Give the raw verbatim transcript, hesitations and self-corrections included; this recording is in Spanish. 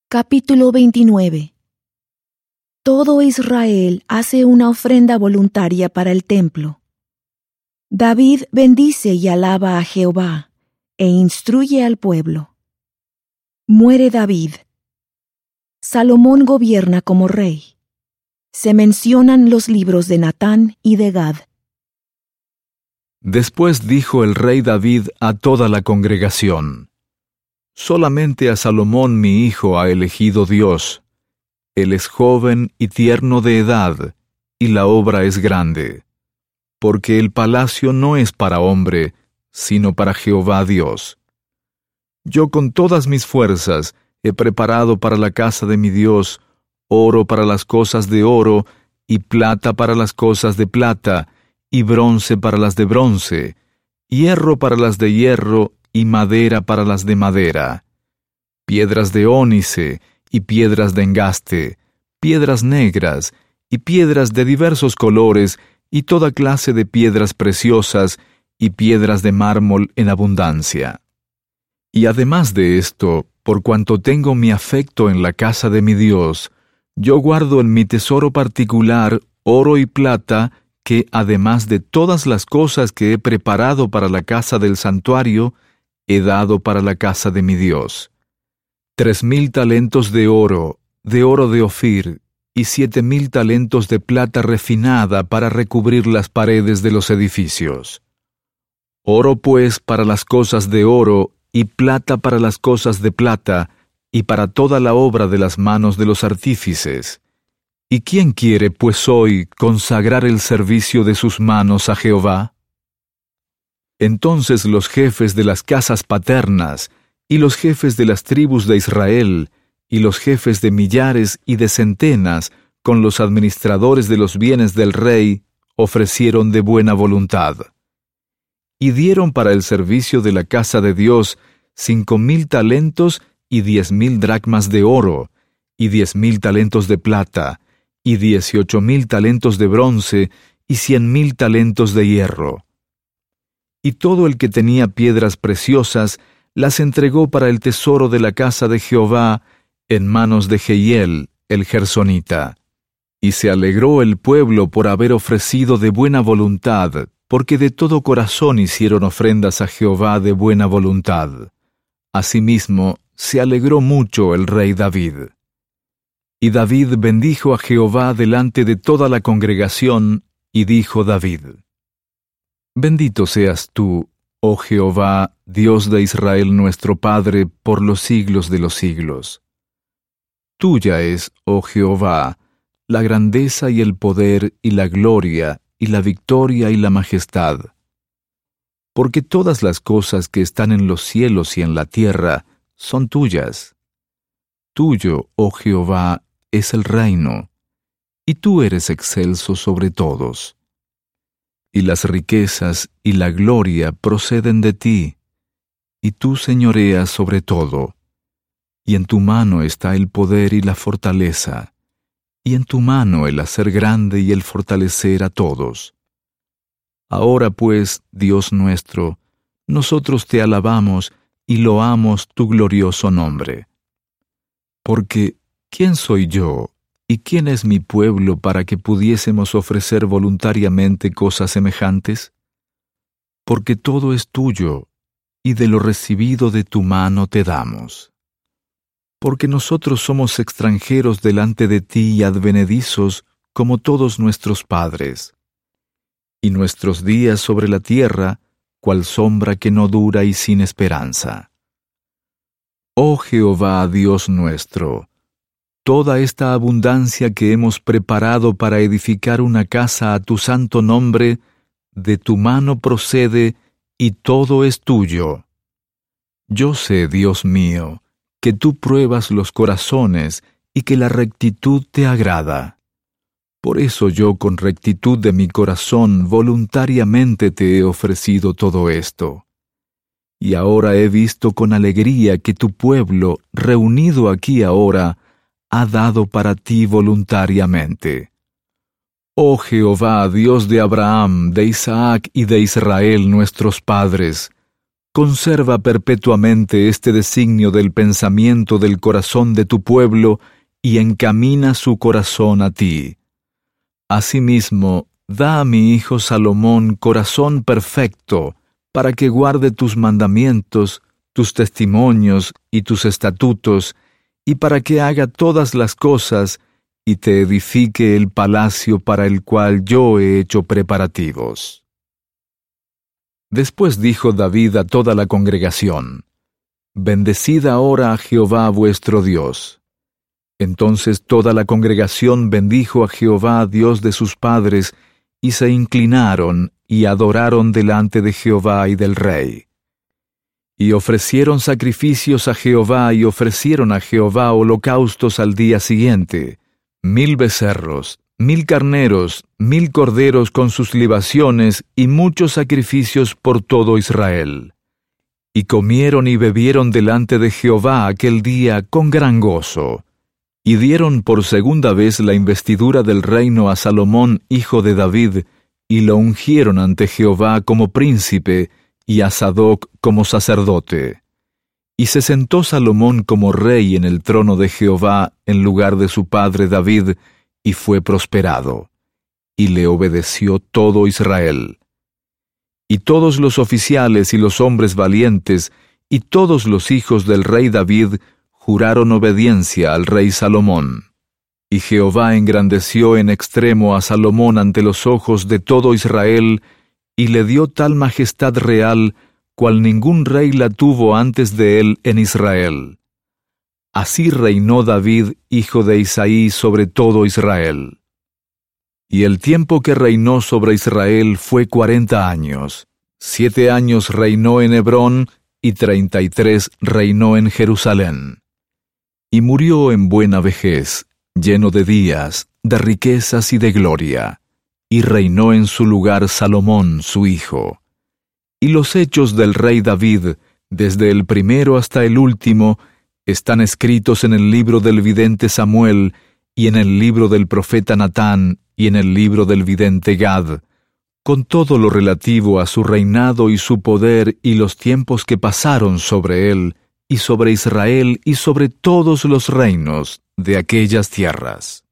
Capítulo veintinueve. Todo Israel hace una ofrenda voluntaria para el templo. David bendice y alaba a Jehová, e instruye al pueblo. Muere David. Salomón gobierna como rey. Se mencionan los libros de Natán y de Gad. Después dijo el rey David a toda la congregación: Solamente a Salomón mi hijo ha elegido Dios. Él es joven y tierno de edad, y la obra es grande. Porque el palacio no es para hombre, sino para Jehová Dios. Yo con todas mis fuerzas he preparado para la casa de mi Dios oro para las cosas de oro, y plata para las cosas de plata, y bronce para las de bronce, hierro para las de hierro, y madera para las de madera, piedras de ónice, y piedras de engaste, piedras negras, y piedras de diversos colores, y toda clase de piedras preciosas, y piedras de mármol en abundancia. Y además de esto, por cuanto tengo mi afecto en la casa de mi Dios, yo guardo en mi tesoro particular oro y plata, que además de todas las cosas que he preparado para la casa del santuario, he dado para la casa de mi Dios. Tres mil talentos de oro, de oro de Ofir, y siete mil talentos de plata refinada para recubrir las paredes de los edificios. Oro pues para las cosas de oro, y plata para las cosas de plata, y para toda la obra de las manos de los artífices. ¿Y quién quiere, pues hoy, consagrar el servicio de sus manos a Jehová? Entonces los jefes de las casas paternas, y los jefes de las tribus de Israel, y los jefes de millares y de centenas, con los administradores de los bienes del rey, ofrecieron de buena voluntad. Y dieron para el servicio de la casa de Dios cinco mil talentos y diez mil dracmas de oro, y diez mil talentos de plata, y dieciocho mil talentos de bronce, y cien mil talentos de hierro. Y todo el que tenía piedras preciosas las entregó para el tesoro de la casa de Jehová en manos de Jehiel, el gersonita. Y se alegró el pueblo por haber ofrecido de buena voluntad, porque de todo corazón hicieron ofrendas a Jehová de buena voluntad. Asimismo, se alegró mucho el rey David. Y David bendijo a Jehová delante de toda la congregación, y dijo David: Bendito seas tú, oh Jehová, Dios de Israel nuestro Padre, por los siglos de los siglos. Tuya es, oh Jehová, la grandeza y el poder y la gloria y la victoria y la majestad. Porque todas las cosas que están en los cielos y en la tierra son tuyas. Tuyo, oh Jehová, es el reino, y tú eres excelso sobre todos. Y las riquezas y la gloria proceden de ti, y tú señoreas sobre todo. Y en tu mano está el poder y la fortaleza, y en tu mano el hacer grande y el fortalecer a todos. Ahora pues, Dios nuestro, nosotros te alabamos y loamos tu glorioso nombre. Porque, ¿quién soy yo y quién es mi pueblo para que pudiésemos ofrecer voluntariamente cosas semejantes? Porque todo es tuyo, y de lo recibido de tu mano te damos. Porque nosotros somos extranjeros delante de ti y advenedizos como todos nuestros padres. Y nuestros días sobre la tierra, cual sombra que no dura y sin esperanza. Oh Jehová, Dios nuestro, toda esta abundancia que hemos preparado para edificar una casa a tu santo nombre, de tu mano procede, y todo es tuyo. Yo sé, Dios mío, que tú pruebas los corazones, y que la rectitud te agrada. Por eso yo con rectitud de mi corazón voluntariamente te he ofrecido todo esto. Y ahora he visto con alegría que tu pueblo, reunido aquí ahora, ha dado para ti voluntariamente. Oh Jehová, Dios de Abraham, de Isaac y de Israel nuestros padres, conserva perpetuamente este designio del pensamiento del corazón de tu pueblo y encamina su corazón a ti. Asimismo, da a mi hijo Salomón corazón perfecto, para que guarde tus mandamientos, tus testimonios y tus estatutos, y para que haga todas las cosas, y te edifique el palacio para el cual yo he hecho preparativos. Después dijo David a toda la congregación: Bendecid ahora a Jehová vuestro Dios. Entonces toda la congregación bendijo a Jehová, Dios de sus padres, y se inclinaron y adoraron delante de Jehová y del rey. Y ofrecieron sacrificios a Jehová y ofrecieron a Jehová holocaustos al día siguiente, mil becerros, mil carneros, mil corderos con sus libaciones y muchos sacrificios por todo Israel. Y comieron y bebieron delante de Jehová aquel día con gran gozo. Y dieron por segunda vez la investidura del reino a Salomón, hijo de David, y lo ungieron ante Jehová como príncipe, y a Sadoc como sacerdote. Y se sentó Salomón como rey en el trono de Jehová en lugar de su padre David, y fue prosperado. Y le obedeció todo Israel. Y todos los oficiales y los hombres valientes, y todos los hijos del rey David, juraron obediencia al rey Salomón. Y Jehová engrandeció en extremo a Salomón ante los ojos de todo Israel, y le dio tal majestad real, cual ningún rey la tuvo antes de él en Israel. Así reinó David, hijo de Isaí, sobre todo Israel. Y el tiempo que reinó sobre Israel fue cuarenta años. Siete años reinó en Hebrón, y treinta y tres reinó en Jerusalén. Y murió en buena vejez, lleno de días, de riquezas y de gloria, y reinó en su lugar Salomón, su hijo. Y los hechos del rey David, desde el primero hasta el último, están escritos en el libro del vidente Samuel, y en el libro del profeta Natán, y en el libro del vidente Gad, con todo lo relativo a su reinado y su poder y los tiempos que pasaron sobre él, y sobre Israel y sobre todos los reinos de aquellas tierras.